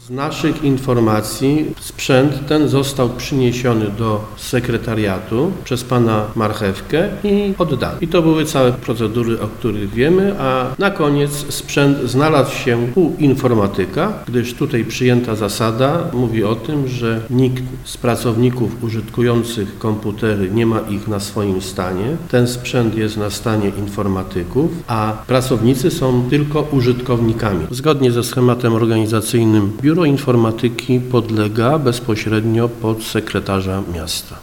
Z naszych informacji sprzęt ten został przyniesiony do sekretariatu przez pana Marchewkę i oddany. I to były całe procedury, o których wiemy, a na koniec sprzęt znalazł się u informatyka, gdyż tutaj przyjęta zasada mówi o tym, że nikt z pracowników użytkujących komputery nie ma ich na swoim stanie. Ten sprzęt jest na stanie informatyków, a pracownicy są tylko użytkownikami. Zgodnie ze schematem organizacyjnym Biuro Informatyki podlega bezpośrednio pod sekretarza miasta.